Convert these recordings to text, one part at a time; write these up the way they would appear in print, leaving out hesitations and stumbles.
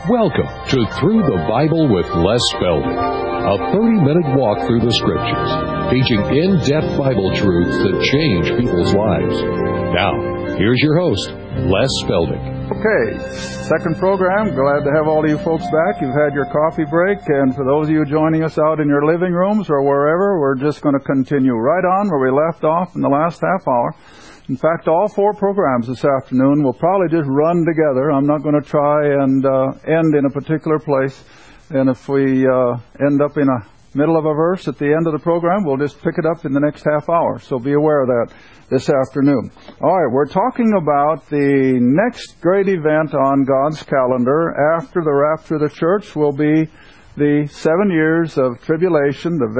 Welcome to Through the Bible with Les Spelding, a 30-minute walk through the Scriptures, teaching in-depth Bible truths that change people's lives. Now, here's your host, Les Spelding. Okay, second program. Glad to have all of you folks back. You've had your coffee break, and for those of you joining us out in your living rooms or wherever, we're just going to continue right on where we left off in the last half hour. In fact, all four programs this afternoon will probably just run together. I'm not going to try and end in a particular place. And if we end up in the middle of a verse at the end of the program, we'll just pick it up in the next half hour. So be aware of that this afternoon. All right, we're talking about the next great event on God's calendar after the rapture of the church will be the 7 years of tribulation, the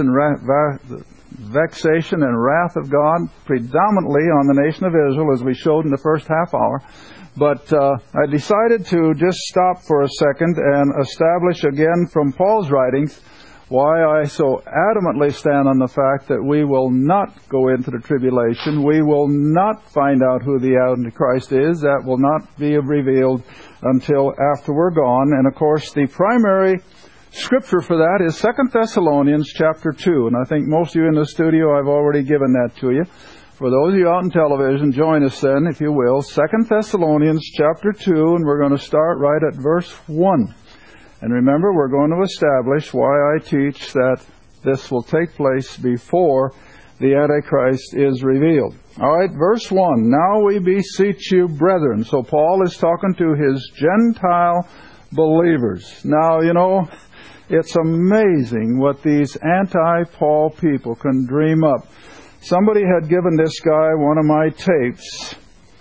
vexation and wrath of God, predominantly on the nation of Israel, as we showed in the first half hour. But I decided to just stop for a second and establish again from Paul's writings why I so adamantly stand on the fact that we will not go into the tribulation. We will not find out who the Antichrist is. That will not be revealed until after we're gone. And of course, the primary Scripture for that is 2 Thessalonians chapter 2. And I think most of you in the studio, I've already given that to you. For those of you out on television, join us then, if you will. 2 Thessalonians chapter 2, and we're going to start right at verse 1. And remember, we're going to establish why I teach that this will take place before the Antichrist is revealed. All right, verse 1. Now we beseech you, brethren. So Paul is talking to his Gentile believers. Now, you know, it's amazing what these anti-Paul people can dream up. Somebody had given this guy one of my tapes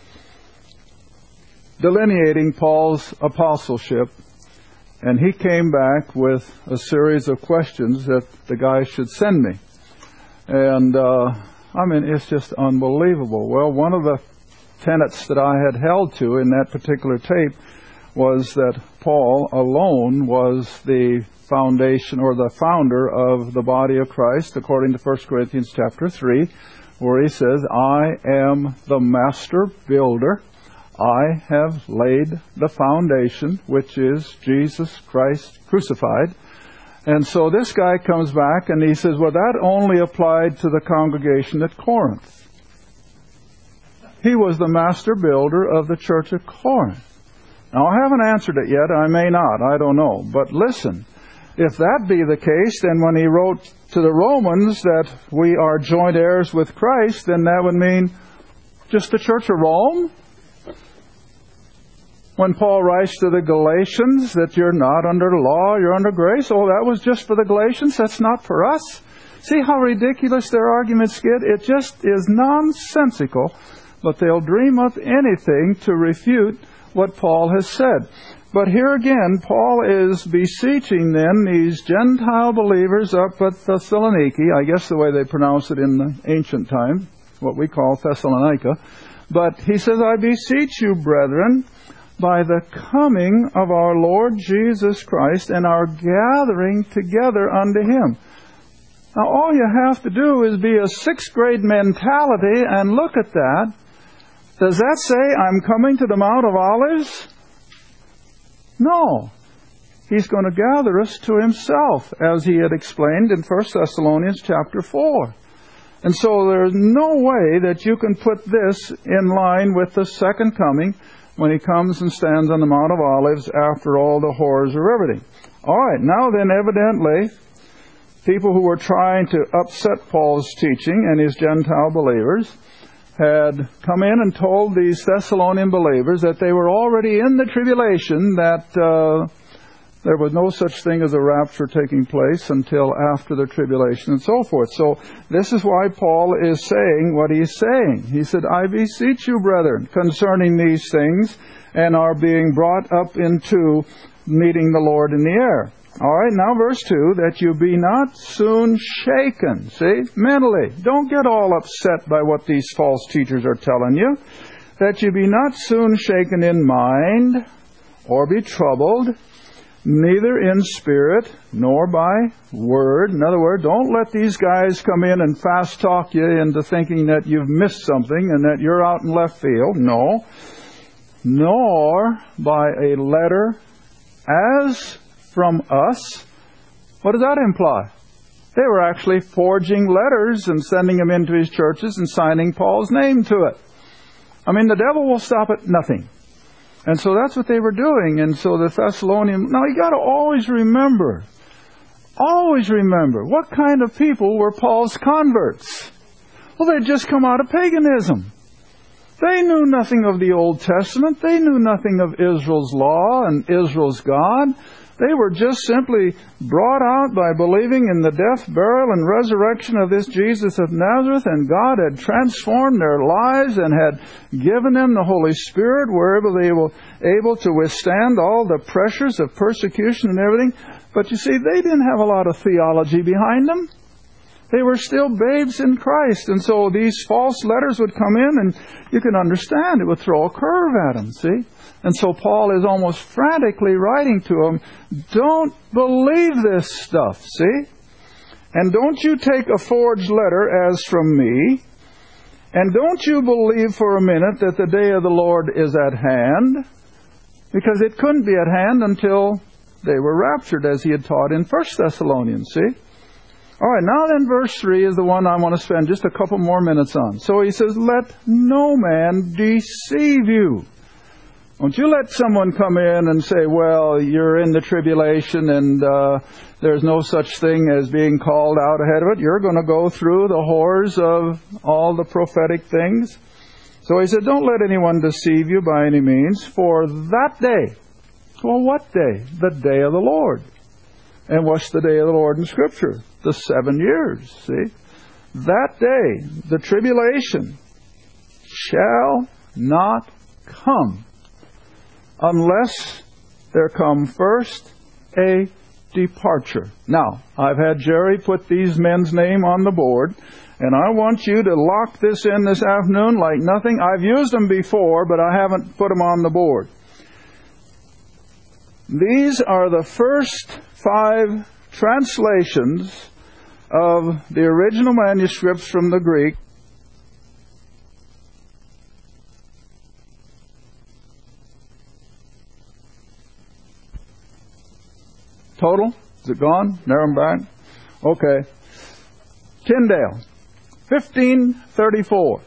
delineating Paul's apostleship, and he came back with a series of questions that the guy should send me. And, it's just unbelievable. Well, one of the tenets that I had held to in that particular tape was that Paul alone was the foundation or the founder of the body of Christ, according to 1 Corinthians chapter 3, where he says, I am the master builder. I have laid the foundation, which is Jesus Christ crucified. And so this guy comes back and he says, well, that only applied to the congregation at Corinth. He was the master builder of the church at Corinth. Now, I haven't answered it yet. I may not. I don't know. But listen, if that be the case, then when he wrote to the Romans that we are joint heirs with Christ, then that would mean just the church of Rome. When Paul writes to the Galatians that you're not under law, you're under grace, oh, that was just for the Galatians, that's not for us. See how ridiculous their arguments get? It just is nonsensical, but they'll dream up anything to refute what Paul has said. But here again, Paul is beseeching then these Gentile believers up at Thessaloniki, I guess the way they pronounce it in the ancient time, what we call Thessalonica. But he says, I beseech you, brethren, by the coming of our Lord Jesus Christ and our gathering together unto Him. Now, all you have to do is be a sixth grade mentality and look at that. Does that say I'm coming to the Mount of Olives? No. He's going to gather us to Himself, as he had explained in 1 Thessalonians chapter 4. And so there's no way that you can put this in line with the second coming when He comes and stands on the Mount of Olives after all the horrors of everything. All right, now then, evidently, people who were trying to upset Paul's teaching and his Gentile believers had come in and told these Thessalonian believers that they were already in the tribulation, that there was no such thing as a rapture taking place until after the tribulation and so forth. So this is why Paul is saying what he's saying. He said, I beseech you, brethren, concerning these things, and are being brought up into meeting the Lord in the air. All right, now verse 2, that you be not soon shaken. See, mentally. Don't get all upset by what these false teachers are telling you. That you be not soon shaken in mind, or be troubled, neither in spirit, nor by word. In other words, don't let these guys come in and fast talk you into thinking that you've missed something and that you're out in left field. No. Nor by a letter as from us. What does that imply? They were actually forging letters and sending them into his churches and signing Paul's name to it. I mean, the devil will stop at nothing. And so that's what they were doing. And so the Thessalonians... Now, you got to always remember, what kind of people were Paul's converts? Well, they'd just come out of paganism. They knew nothing of the Old Testament. They knew nothing of Israel's law and Israel's God. They were just simply brought out by believing in the death, burial, and resurrection of this Jesus of Nazareth, and God had transformed their lives and had given them the Holy Spirit, wherever they were able to withstand all the pressures of persecution and everything. But you see, they didn't have a lot of theology behind them. They were still babes in Christ. And so these false letters would come in, and you can understand it would throw a curve at them, see? And so Paul is almost frantically writing to them, don't believe this stuff, see? And don't you take a forged letter as from me, and don't you believe for a minute that the day of the Lord is at hand, because it couldn't be at hand until they were raptured, as he had taught in 1 Thessalonians, see? All right, now then verse 3 is the one I want to spend just a couple more minutes on. So he says, let no man deceive you. Don't you let someone come in and say, well, you're in the tribulation and there's no such thing as being called out ahead of it. You're going to go through the horrors of all the prophetic things. So he said, don't let anyone deceive you by any means, for that day. Well, what day? The day of the Lord. And what's the day of the Lord in Scripture? The 7 years, see? That day, the tribulation, shall not come unless there come first a departure. Now, I've had Jerry put these men's name on the board, and I want you to lock this in this afternoon like nothing. I've used them before, but I haven't put them on the board. These are the first 5 translations of the original manuscripts from the Greek. Total? Is it gone? Narrow them back? Okay. Tyndale, 1534.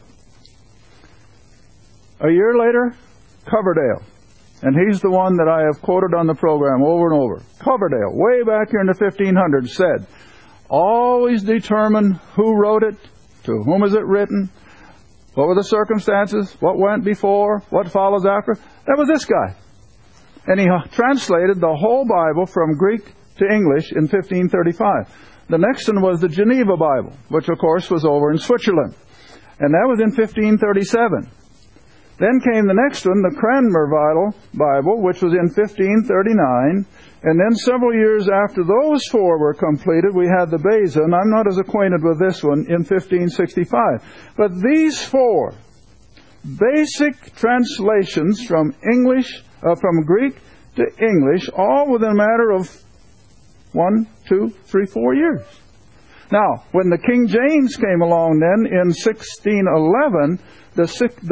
A year later, Coverdale. And he's the one that I have quoted on the program over and over. Coverdale, way back here in the 1500s, said, always determine who wrote it, to whom is it written, what were the circumstances, what went before, what follows after. That was this guy. And he translated the whole Bible from Greek to English in 1535. The next one was the Geneva Bible, which of course was over in Switzerland. And that was in 1537. Then came the next one, the Cranmer Bible, which was in 1539. And then several years after those 4 were completed, we had the Beza, and I'm not as acquainted with this one, in 1565. But these 4 basic translations from Greek to English, all within a matter of 1, 2, 3, 4 years. Now, when the King James came along then in 1611, the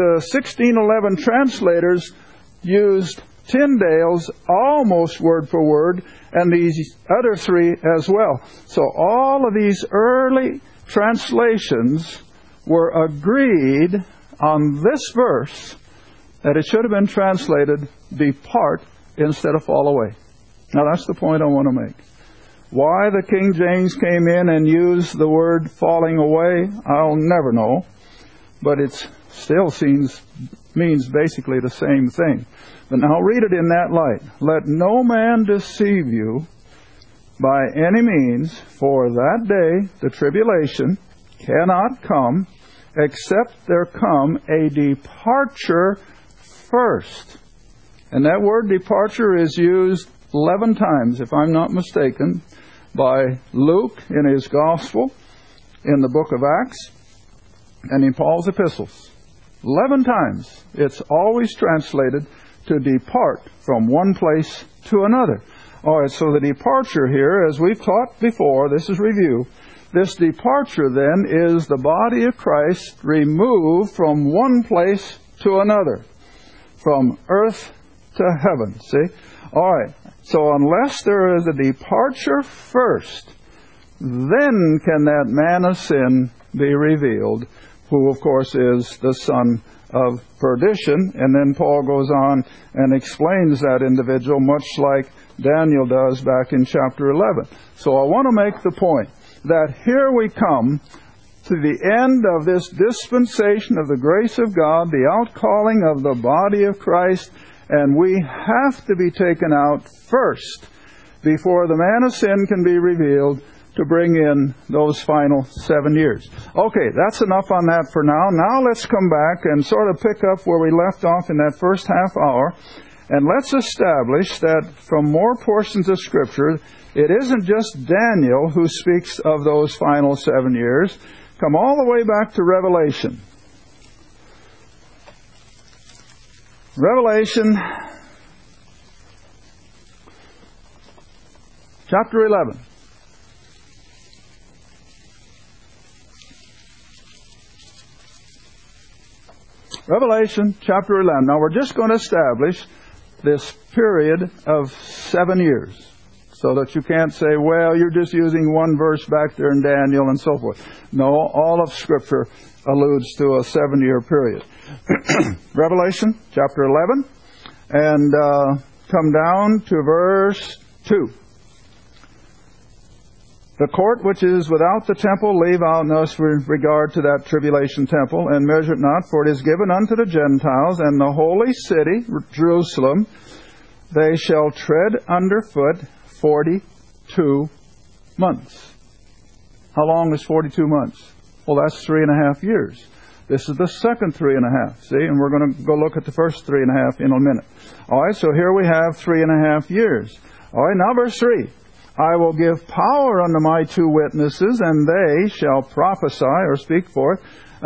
1611 translators used Tyndale's almost word for word, and these other 3 as well. So all of these early translations were agreed on this verse, that it should have been translated, depart instead of fall away. Now that's the point I want to make. Why the King James came in and used the word falling away, I'll never know. But it still means basically the same thing. But now read it in that light. Let no man deceive you by any means, for that day, the tribulation, cannot come, except there come a departure first. And that word departure is used 11 times, if I'm not mistaken, by Luke in his Gospel, in the book of Acts, and in Paul's epistles. 11 times it's always translated to depart from one place to another. All right, so the departure here, as we've taught before, this is review. This departure then is the body of Christ removed from one place to another, from earth to heaven. See? All right. So unless there is a departure first, then can that man of sin be revealed, who of course is the son of perdition. And then Paul goes on and explains that individual much like Daniel does back in chapter 11. So I want to make the point that here we come to the end of this dispensation of the grace of God, the outcalling of the body of Christ, and we have to be taken out first before the man of sin can be revealed to bring in those final 7 years. Okay, that's enough on that for now. Now let's come back and sort of pick up where we left off in that first half hour, and let's establish that from more portions of Scripture, it isn't just Daniel who speaks of those final 7 years. Come all the way back to Revelation. Revelation chapter 11. Revelation chapter 11. Now we're just going to establish this period of 7 years, so that you can't say, well, you're just using one verse back there in Daniel and so forth. No, all of Scripture alludes to a 7-year period. Revelation chapter 11, and come down to verse 2. The court which is without the temple leave out in us with regard to that tribulation temple, and measure it not, for it is given unto the Gentiles, and the holy city, Jerusalem, they shall tread underfoot 42 months. How long is 42 months? Well, that's 3.5 years. This is the second 3.5. See, and we're going to go look at the first 3.5 in a minute. All right, so here we have 3.5 years. All right, now verse 3. I will give power unto my 2 witnesses, and they shall prophesy or speak forth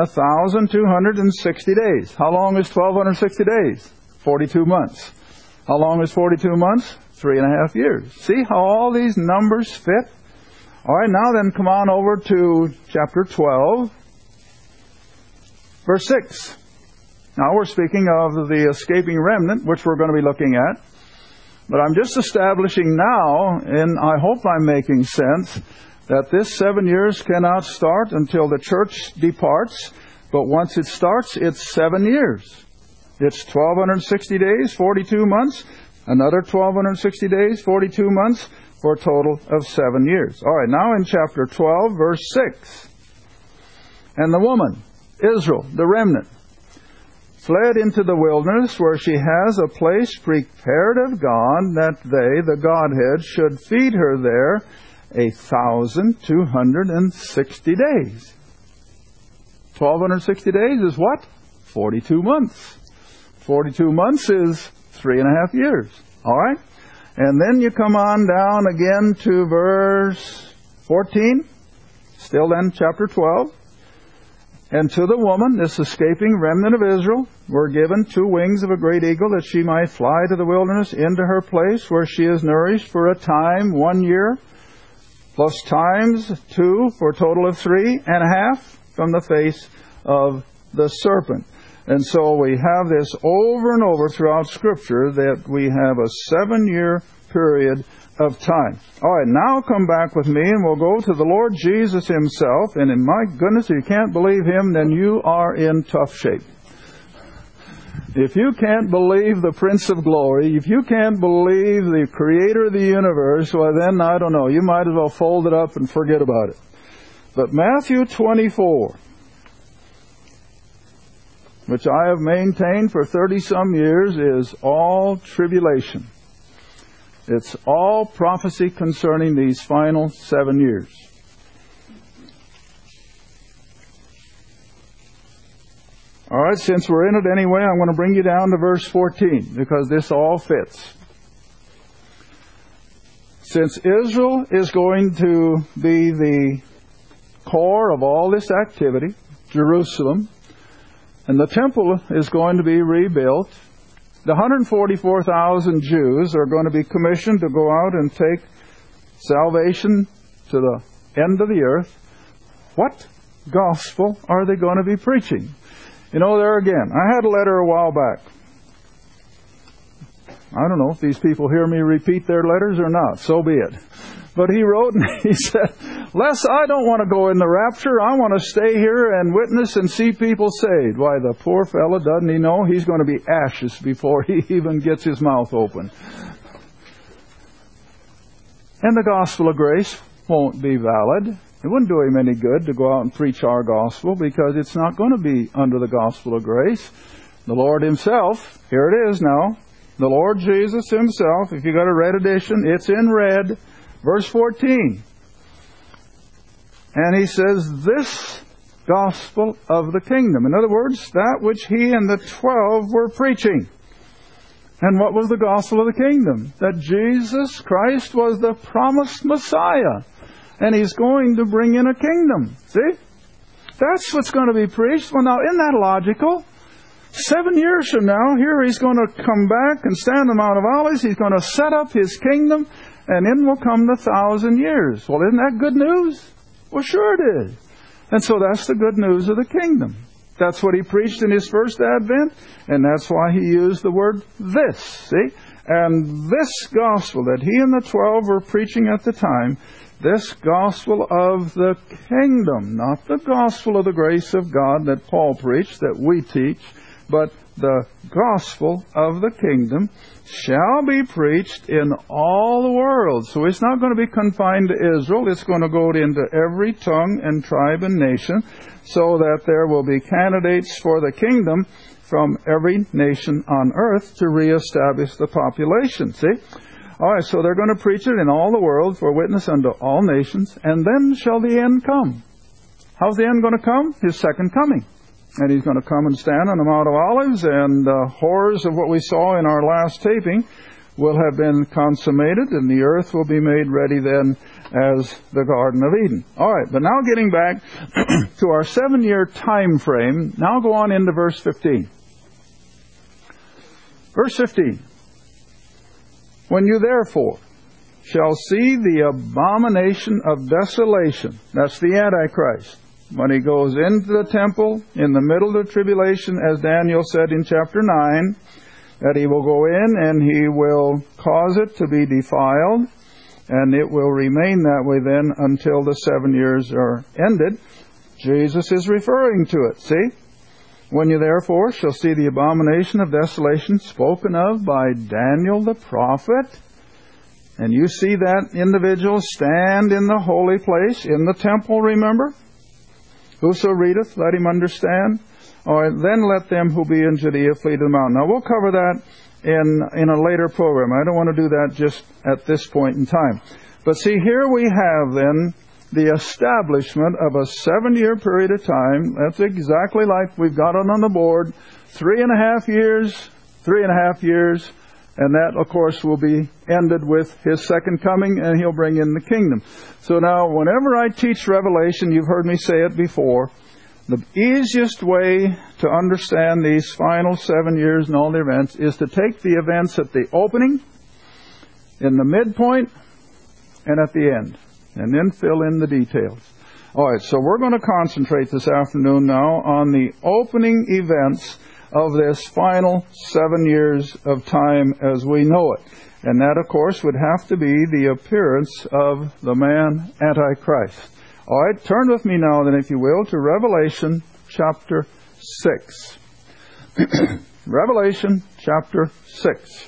1,260 days. How long is 1,260 days? 42 months. How long is 42 months? 3.5 years. See how all these numbers fit? All right, now then come on over to chapter 12, verse 6. Now we're speaking of the escaping remnant, which we're going to be looking at. But I'm just establishing now, and I hope I'm making sense, that this 7 years cannot start until the church departs. But once it starts, it's 7 years. It's 1,260 days, 42 months. Another 1,260 days, 42 months, for a total of 7 years. All right, now in chapter 12, verse 6. And the woman, Israel, the remnant, fled into the wilderness, where she has a place prepared of God, that they, the Godhead, should feed her there 1,260 days. 1,260 days is what? 42 months. 42 months is 3.5 years. All right? And then you come on down again to verse 14. Still then, chapter 12. And to the woman, this escaping remnant of Israel, were given 2 wings of a great eagle, that she might fly to the wilderness into her place, where she is nourished for a time, 1 year, plus times 2, for a total of 3.5 from the face of the serpent. And so we have this over and over throughout Scripture, that we have a 7-year period of time. All right, now come back with me, and we'll go to the Lord Jesus Himself. And in my goodness, if you can't believe Him, then you are in tough shape. If you can't believe the Prince of Glory, if you can't believe the Creator of the universe, well then, I don't know, you might as well fold it up and forget about it. But Matthew 24, which I have maintained for 30-some years, is all tribulation. It's all prophecy concerning these final 7 years. All right, since we're in it anyway, I'm going to bring you down to verse 14, because this all fits. Since Israel is going to be the core of all this activity, Jerusalem, and the temple is going to be rebuilt, the 144,000 Jews are going to be commissioned to go out and take salvation to the end of the earth. What gospel are they going to be preaching? You know, there again, I had a letter a while back I don't know if these people hear me repeat their letters or not. So be it. But he wrote and he said, Les, I don't want to go in the rapture. I want to stay here and witness and see people saved. Why, the poor fellow, doesn't he know he's going to be ashes before he even gets his mouth open. And the gospel of grace won't be valid. It wouldn't do him any good to go out and preach our gospel, because it's not going to be under the gospel of grace. The Lord Himself, here it is now, the Lord Jesus Himself, if you got a red edition, it's in red, verse 14. And He says, this gospel of the kingdom. In other words, that which He and the 12 were preaching. And what was the gospel of the kingdom? That Jesus Christ was the promised Messiah. And He's going to bring in a kingdom. See? That's what's going to be preached. Well, now, isn't that logical? 7 years from now, here He's going to come back and stand on the Mount of Olives. He's going to set up His kingdom, and in will come the 1,000 years. Well, isn't that good news? Well, sure it is. And so that's the good news of the kingdom. That's what He preached in His first advent, and that's why He used the word this. See? And this gospel that He and the 12 were preaching at the time, this gospel of the kingdom, not the gospel of the grace of God that Paul preached, that we teach, but the gospel of the kingdom shall be preached in all the world. So it's not going to be confined to Israel. It's going to go into every tongue and tribe and nation, so that there will be candidates for the kingdom from every nation on earth to reestablish the population. See? All right, so they're going to preach it in all the world for witness unto all nations, and then shall the end come. How's the end going to come? His second coming. And He's going to come and stand on the Mount of Olives, and the horrors of what we saw in our last taping will have been consummated, and the earth will be made ready then as the Garden of Eden. All right, but now getting back to our 7-year time frame, now go on into verse 15. Verse 15. When you therefore shall see the abomination of desolation, that's the Antichrist, when he goes into the temple in the middle of the tribulation, as Daniel said in chapter 9, that he will go in and he will cause it to be defiled, and it will remain that way then until the 7 years are ended. Jesus is referring to it, see? When you therefore shall see the abomination of desolation spoken of by Daniel the prophet, and you see that individual stand in the holy place, in the temple, remember? Whoso readeth, let him understand. All right, then let them who be in Judea flee to the mountain. Now, we'll cover that in a later program. I don't want to do that just at this point in time. But see, here we have then the establishment of a 7-year period of time. That's exactly like we've got it on the board. 3.5 years, 3.5 years, and that, of course, will be ended with His second coming, and He'll bring in the kingdom. So now, whenever I teach Revelation, you've heard me say it before, the easiest way to understand these final 7 years and all the events is to take the events at the opening, in the midpoint, and at the end, and then fill in the details. All right, so we're going to concentrate this afternoon now on the opening events of this final 7 years of time as we know it. And that, of course, would have to be the appearance of the man Antichrist. All right, turn with me now, then, if you will, to Revelation chapter 6. Revelation chapter 6.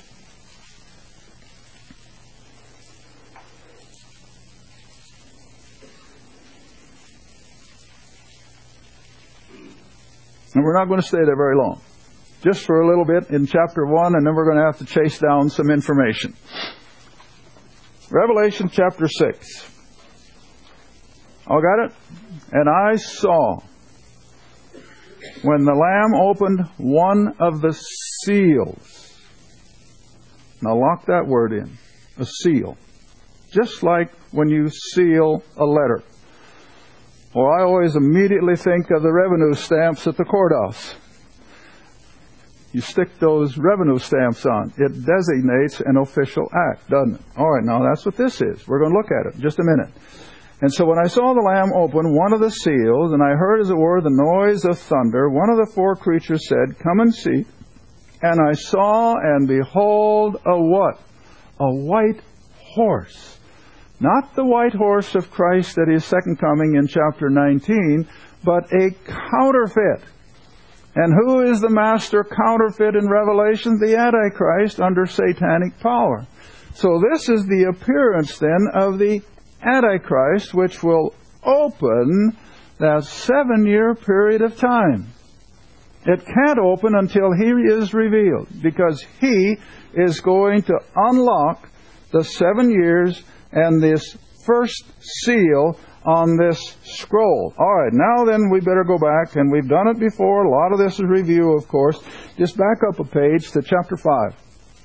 And we're not going to stay there very long. Just for a little bit in chapter 1, and then we're going to have to chase down some information. Revelation chapter 6. All got it? And I saw, when the Lamb opened one of the seals. Now lock that word in. A seal. Just like when you seal a letter. Well, I always immediately think of the revenue stamps at the courthouse. You stick those revenue stamps on. It designates an official act, doesn't it? All right, now that's what this is. We're going to look at it in just a minute. And so when I saw the Lamb open one of the seals, and I heard as it were the noise of thunder, one of the 4 creatures said, Come and see. and I saw, and behold, a what? A white horse. Not the white horse of Christ at His second coming in chapter 19, but a counterfeit. And who is the master counterfeit in Revelation? The Antichrist under satanic power. So this is the appearance then of the Antichrist, which will open that 7-year period of time. It can't open until He is revealed, because He is going to unlock the 7 years and this first seal on this scroll. All right, now then we better go back, and we've done it before. A lot of this is review, of course. Just back up a page to chapter 5.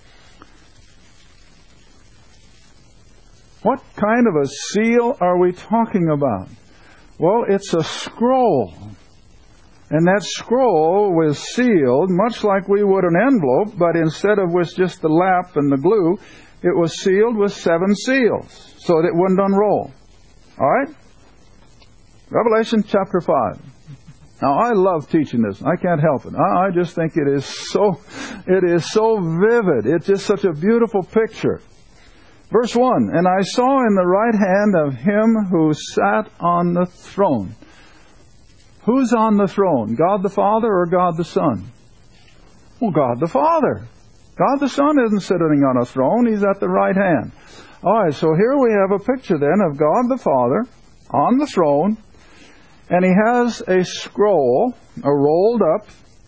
What kind of a seal are we talking about? Well, it's a scroll. And that scroll was sealed much like we would an envelope, but instead of with just the lap and the glue, it was sealed with 7 seals so that it wouldn't unroll. All right? Revelation chapter 5. Now, I love teaching this. I can't help it. I just think it is so vivid. It's just such a beautiful picture. Verse 1, and I saw in the right hand of Him who sat on the throne. Who's on the throne? God the Father or God the Son? Well, God the Father. God the Son isn't sitting on a throne. He's at the right hand. All right, so here we have a picture then of God the Father on the throne, and He has a scroll, rolled up,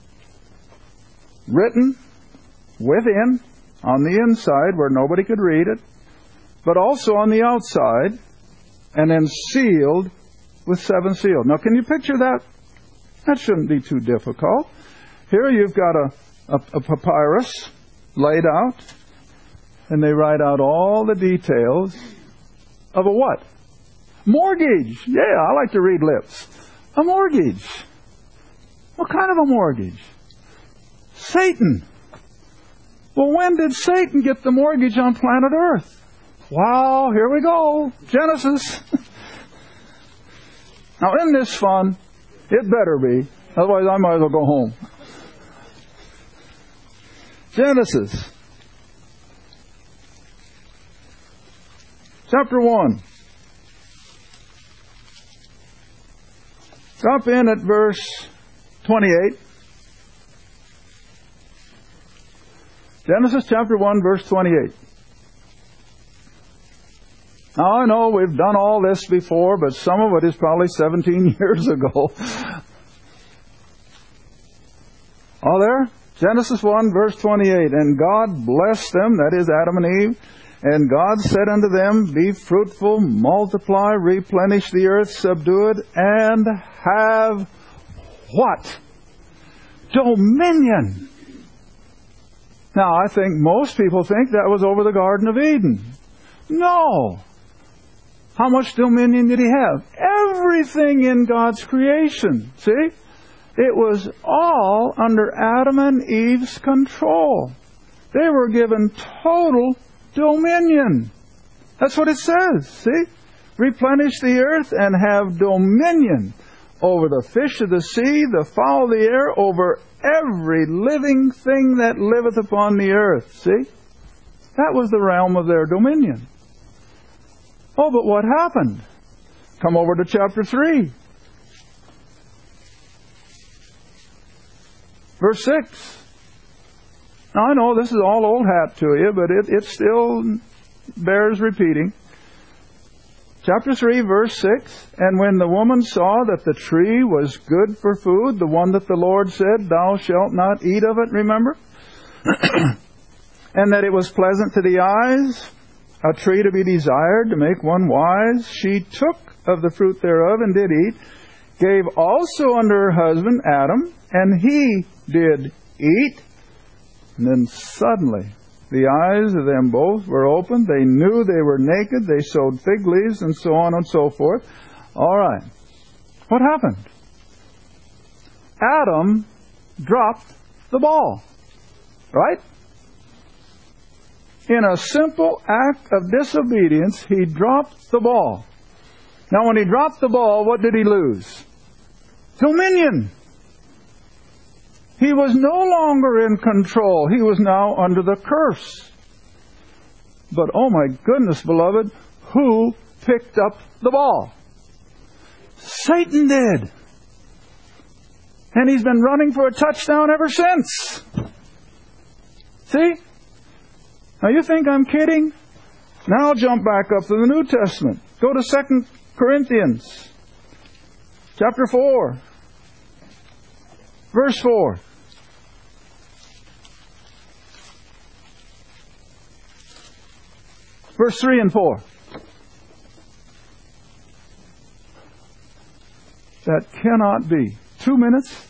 written within, on the inside where nobody could read it, but also on the outside, and then sealed with 7 seals. Now, can you picture that? That shouldn't be too difficult. Here you've got a papyrus laid out, and they write out all the details of a what? Mortgage. Yeah, I like to read lips. A mortgage. What kind of a mortgage? Satan. Well, when did Satan get the mortgage on planet Earth? Wow, here we go. Genesis. Now, isn't this fun? It better be. Otherwise, I might as well go home. Genesis. Chapter 1. Drop in at verse 28. Genesis chapter 1, verse 28. Now, I know we've done all this before, but some of it is probably 17 years ago. All there? Genesis 1, verse 28. And God blessed them, that is Adam and Eve, and God said unto them, Be fruitful, multiply, replenish the earth, subdue it, and have what? Dominion. Now, I think most people think that was over the Garden of Eden. No. How much dominion did He have? Everything in God's creation. See? It was all under Adam and Eve's control. They were given total dominion. That's what it says. See? Replenish the earth and have dominion over the fish of the sea, the fowl of the air, over every living thing that liveth upon the earth. See? That was the realm of their dominion. Oh, but what happened? Come over to chapter 3. Verse 6. Now, I know this is all old hat to you, but it still bears repeating. Chapter 3, verse 6. And when the woman saw that the tree was good for food, the one that the Lord said, Thou shalt not eat of it, remember? And that it was pleasant to the eyes, a tree to be desired, to make one wise, she took of the fruit thereof and did eat, gave also unto her husband Adam, and he did eat. And then suddenly the eyes of them both were opened. They knew they were naked. They sewed fig leaves and so on and so forth. All right. What happened? Adam dropped the ball. Right? In a simple act of disobedience, he dropped the ball. Now, when he dropped the ball, what did he lose? Dominion. He was no longer in control. He was now under the curse. But oh my goodness, beloved, who picked up the ball? Satan did. And he's been running for a touchdown ever since. See? Now you think I'm kidding? Now I'll jump back up to the New Testament. Go to 2 Corinthians chapter 4, verse 4. Verse 3 and 4. That cannot be. 2 minutes?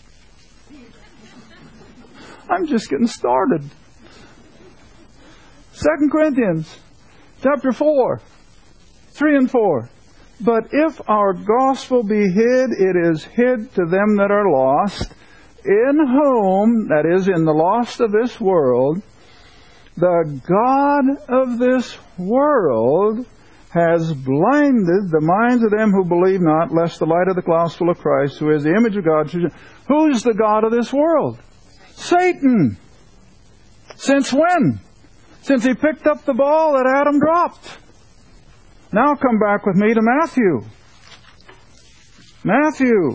I'm just getting started. 2 Corinthians chapter 4, 3 and 4. But if our gospel be hid, it is hid to them that are lost, in whom, that is, in the lost of this world, the God of this world has blinded the minds of them who believe not, lest the light of the gospel of Christ, who is the image of God, who's the God of this world? Satan. Since when? Since he picked up the ball that Adam dropped. Now come back with me to Matthew. Matthew.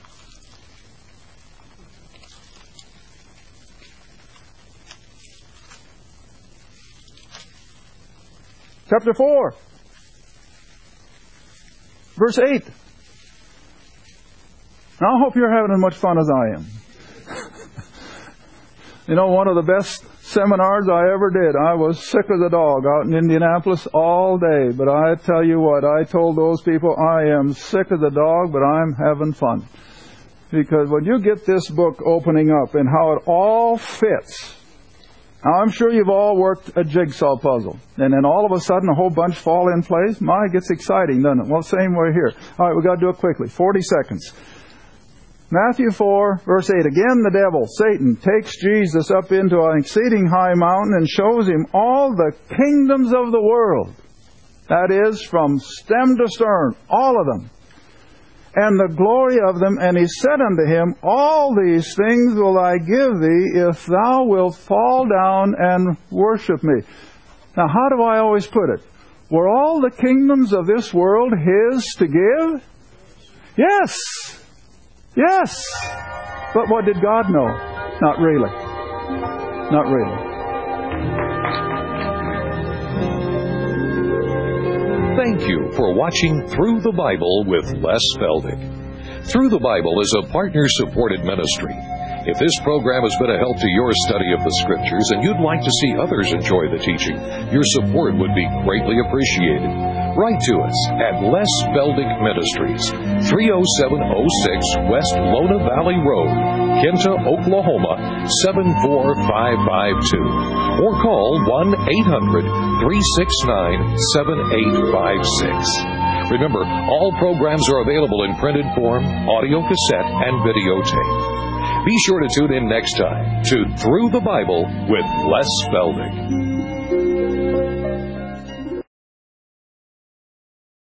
Chapter 4. Verse 8. Now I hope you're having as much fun as I am. You know, one of the best seminars I ever did, I was sick as a dog out in Indianapolis all day. But I tell you what, I told those people, I am sick as a dog, but I'm having fun. Because when you get this book opening up and how it all fits, now, I'm sure you've all worked a jigsaw puzzle. And then all of a sudden a whole bunch fall in place. My, it gets exciting, doesn't it? Well, same way here. All right, we've got to do it quickly. 40 seconds. Matthew 4, verse 8. Again, the devil, Satan, takes Jesus up into an exceeding high mountain and shows him all the kingdoms of the world. That is, from stem to stern, all of them. And the glory of them. And he said unto him, all these things will I give thee, if thou wilt fall down and worship me. Now, how do I always put it? Were all the kingdoms of this world his to give? Yes. Yes. But what did God know? Not really. Not really. Thank you for watching Through the Bible with Les Feldick. Through the Bible is a partner-supported ministry. If this program has been a help to your study of the Scriptures and you'd like to see others enjoy the teaching, your support would be greatly appreciated. Write to us at Les Feldick Ministries, 30706 West Lona Valley Road, Kinta, Oklahoma, 74552. Or call 1-800-369-7856. Remember, all programs are available in printed form, audio cassette, and videotape. Be sure to tune in next time to Through the Bible with Les Feldick.